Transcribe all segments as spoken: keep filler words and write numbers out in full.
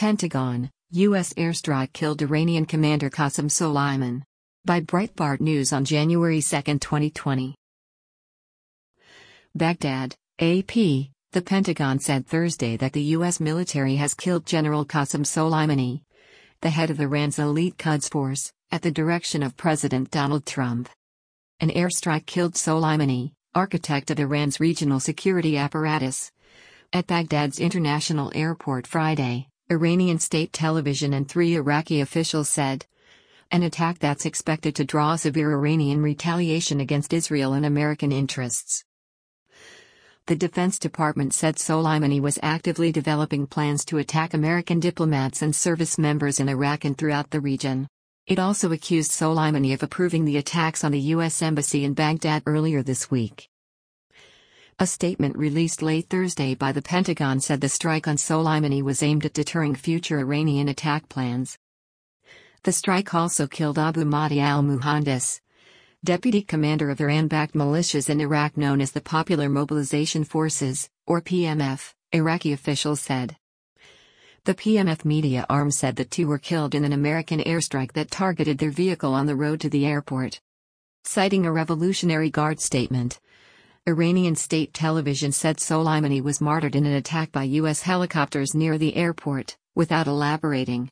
Pentagon, U S airstrike killed Iranian commander Qasem Soleimani. By Breitbart News on January second, twenty twenty. Baghdad, A P. The Pentagon said Thursday that the U S military has killed General Qasem Soleimani, the head of Iran's elite Quds force, at the direction of President Donald Trump. An airstrike killed Soleimani, architect of Iran's regional security apparatus, at Baghdad's international airport Friday, Iranian state television and three Iraqi officials said. An attack that's expected to draw severe Iranian retaliation against Israel and American interests. The Defense Department said Soleimani was actively developing plans to attack American diplomats and service members in Iraq and throughout the region. It also accused Soleimani of approving the attacks on the U S Embassy in Baghdad earlier this week. A statement released late Thursday by the Pentagon said the strike on Soleimani was aimed at deterring future Iranian attack plans. The strike also killed Abu Mahdi al-Muhandis, deputy commander of Iran-backed militias in Iraq known as the Popular Mobilization Forces, or P M F, Iraqi officials said. The P M F media arm said the two were killed in an American airstrike that targeted their vehicle on the road to the airport. Citing a Revolutionary Guard statement, Iranian state television said Soleimani was martyred in an attack by U S helicopters near the airport, without elaborating.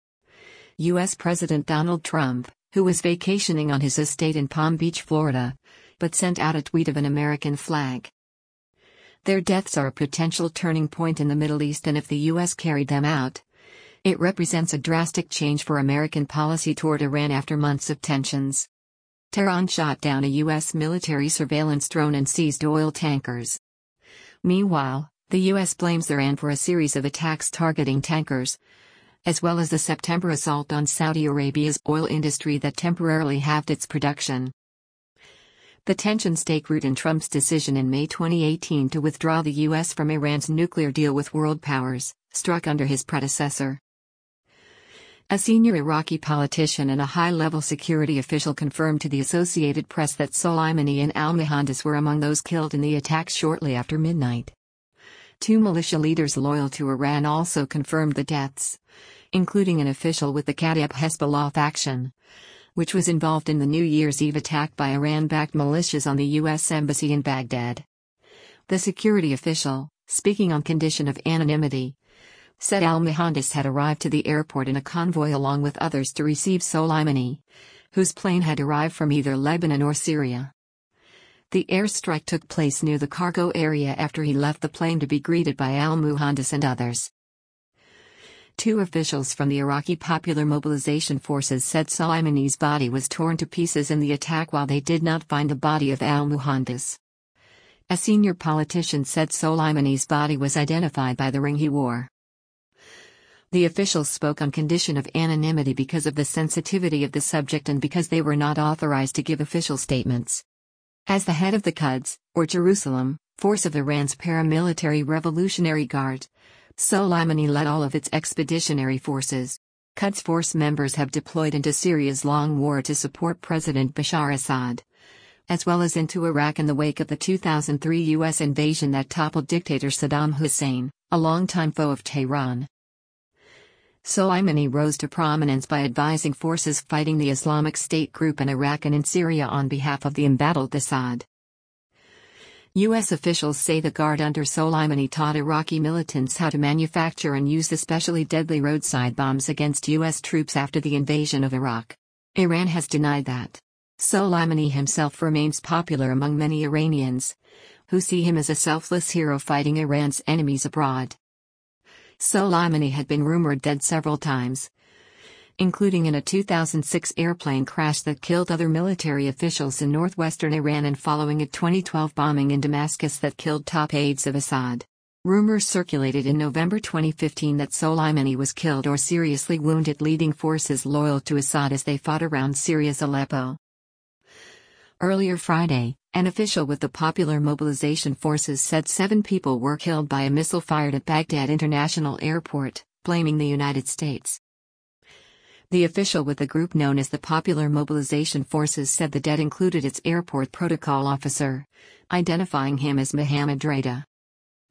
U S President Donald Trump, who was vacationing on his estate in Palm Beach, Florida, but sent out a tweet of an American flag. Their deaths are a potential turning point in the Middle East, and if the U S carried them out, it represents a drastic change for American policy toward Iran after months of tensions. Tehran shot down a U S military surveillance drone and seized oil tankers. Meanwhile, the U S blames Iran for a series of attacks targeting tankers, as well as the September assault on Saudi Arabia's oil industry that temporarily halved its production. The tensions take root in Trump's decision in May twenty eighteen to withdraw the U S from Iran's nuclear deal with world powers, struck under his predecessor. A senior Iraqi politician and a high-level security official confirmed to the Associated Press that Soleimani and al-Muhandis were among those killed in the attacks shortly after midnight. Two militia leaders loyal to Iran also confirmed the deaths, including an official with the Kataib Hezbollah faction, which was involved in the New Year's Eve attack by Iran-backed militias on the U S Embassy in Baghdad. The security official, speaking on condition of anonymity, said al-Muhandis had arrived to the airport in a convoy along with others to receive Soleimani, whose plane had arrived from either Lebanon or Syria. The airstrike took place near the cargo area after he left the plane to be greeted by al-Muhandis and others. Two officials from the Iraqi Popular Mobilization Forces said Soleimani's body was torn to pieces in the attack, while they did not find the body of al-Muhandis. A senior politician said Soleimani's body was identified by the ring he wore. The officials spoke on condition of anonymity because of the sensitivity of the subject and because they were not authorized to give official statements. As the head of the Quds, or Jerusalem, force of Iran's paramilitary Revolutionary Guard, Soleimani led all of its expeditionary forces. Quds force members have deployed into Syria's long war to support President Bashar Assad, as well as into Iraq in the wake of the two thousand three U S invasion that toppled dictator Saddam Hussein, a longtime foe of Tehran. Soleimani rose to prominence by advising forces fighting the Islamic State group in Iraq and in Syria on behalf of the embattled Assad. U S officials say the Guard under Soleimani taught Iraqi militants how to manufacture and use especially deadly roadside bombs against U S troops after the invasion of Iraq. Iran has denied that. Soleimani himself remains popular among many Iranians, who see him as a selfless hero fighting Iran's enemies abroad. Soleimani had been rumored dead several times, including in a two thousand six airplane crash that killed other military officials in northwestern Iran and following a twenty twelve bombing in Damascus that killed top aides of Assad. Rumors circulated in November twenty fifteen that Soleimani was killed or seriously wounded leading forces loyal to Assad as they fought around Syria's Aleppo. Earlier Friday, an official with the Popular Mobilization Forces said seven people were killed by a missile fired at Baghdad International Airport, blaming the United States. The official with the group known as the Popular Mobilization Forces said the dead included its airport protocol officer, identifying him as Mohammed Rada.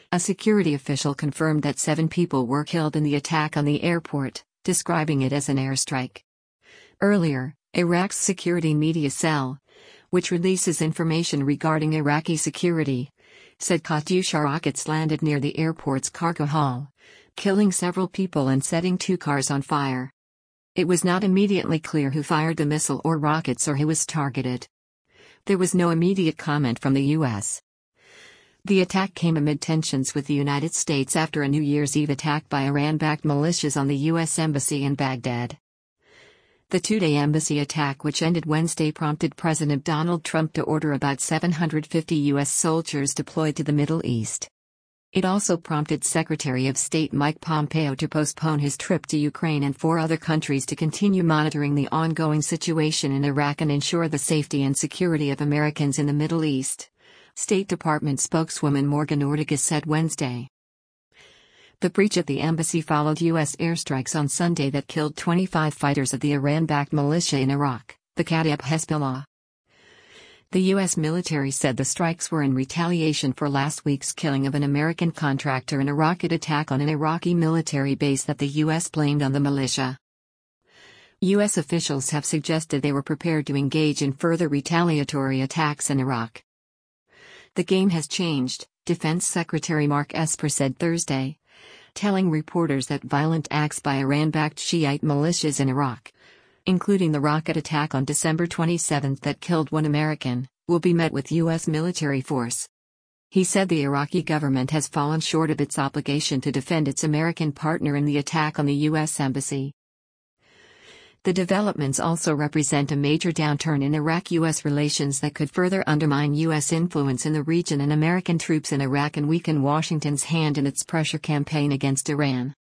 A security official confirmed that seven people were killed in the attack on the airport, describing it as an airstrike. Earlier, Iraq's security media cell, which releases information regarding Iraqi security, said Katyusha rockets landed near the airport's cargo hall, killing several people and setting two cars on fire. It was not immediately clear who fired the missile or rockets or who was targeted. There was no immediate comment from the U S. The attack came amid tensions with the United States after a New Year's Eve attack by Iran-backed militias on the U S embassy in Baghdad. The two-day embassy attack, which ended Wednesday, prompted President Donald Trump to order about seven hundred fifty U S soldiers deployed to the Middle East. It also prompted Secretary of State Mike Pompeo to postpone his trip to Ukraine and four other countries to continue monitoring the ongoing situation in Iraq and ensure the safety and security of Americans in the Middle East, State Department spokeswoman Morgan Ortagus said Wednesday. The breach at the embassy followed U S airstrikes on Sunday that killed twenty-five fighters of the Iran-backed militia in Iraq, the Kataib Hezbollah. The U S military said the strikes were in retaliation for last week's killing of an American contractor in a rocket attack on an Iraqi military base that the U S blamed on the militia. U S officials have suggested they were prepared to engage in further retaliatory attacks in Iraq. The game has changed, Defense Secretary Mark Esper said Thursday, telling reporters that violent acts by Iran-backed Shiite militias in Iraq, including the rocket attack on December twenty-seventh that killed one American, will be met with U S military force. He said the Iraqi government has fallen short of its obligation to defend its American partner in the attack on the U S embassy. The developments also represent a major downturn in Iraq-U S relations that could further undermine U S influence in the region and American troops in Iraq and weaken Washington's hand in its pressure campaign against Iran.